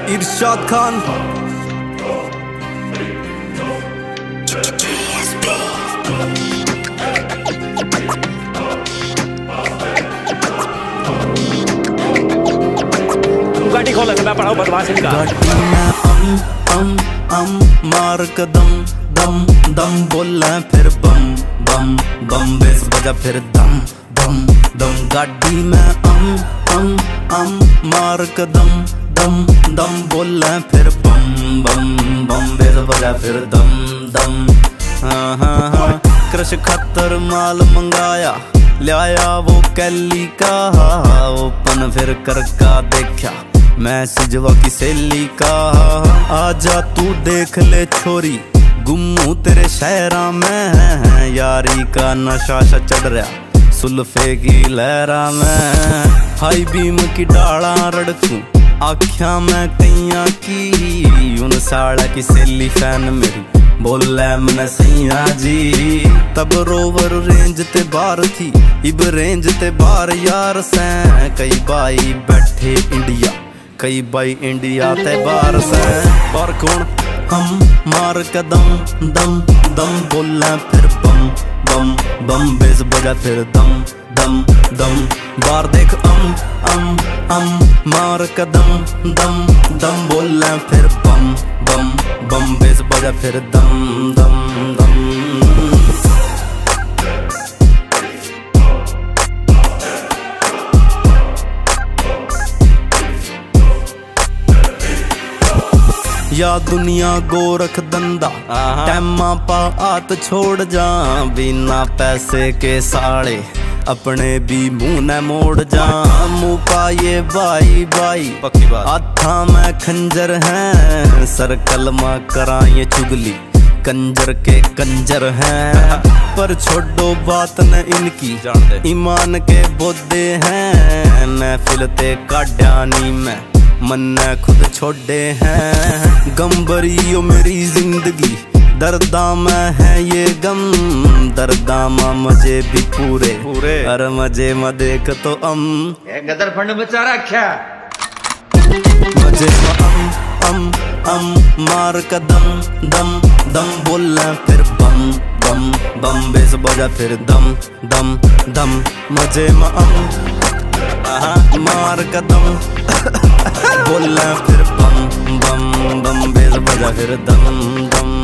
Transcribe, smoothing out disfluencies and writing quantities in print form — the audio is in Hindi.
इरशाद खान गाड़ी खोल मैं पढ़ाऊं बदमाश इनका। गाड़ी में मार कदम दम दम बोला फिर बम बम बम बेस बजा फिर दम दम दम। गाड़ी में मार कदम दम दम बोला फिर बम बम बम बेस बजा फिर दम दम। हाँ हाँ हाँ क्रश खतर माल मंगाया लाया वो कैली का ओपन फिर कर का देखा मैसेजवा की सहेली का। आजा तू देख ले छोरी गुम्मू तेरे शहरा में यारी का नशा सा चढ़ रहा सुल्फे की लहरा में। हाई बीम की डाला रड़कू आख्या मैं कैया की उन साड़ा की सहेली फैन मेरी बोले मन सैया जी। तब रोवर रेंज ते बार थी इब रेंज ते बार यार से कई बाई बैठे इंडिया कई बाई इंडिया ते बार से पर कौन हम मार कदम दम दम बोला फिर बम बम बम बेस बजा फिर दम दम दम। बार देख मार कदम दम दम बोला फिर बम बम बम बेस बजा फिर दम दम दम। या दुनिया गोरख धंधा टैमा पा आत छोड़ जा बिना पैसे के साड़े अपने भी मुंह न मोड़ जा। मुँह पाए बाई बाई पक्की बात आथा में खंजर है सर्कल में कराए चुगली कंजर के कंजर हैं। पर छोड़ो बात न इनकी ईमान के बोदे हैं महफिल ते काड्यानी में मन खुद छोड़े हैं। गम्बरियो मेरी जिंदगी दर्दा में है ये गम दर्दा में मजे भी पूरे पूरे अरे मजे में देख तो गदर फंड बचा रखा मजे में मार कदम दम दम बोला फिर बम बम बम बेस बजा फिर दम दम दम। मजे में मार कदम बोला फिर बम बम बम बेस बजा फिर दम दम।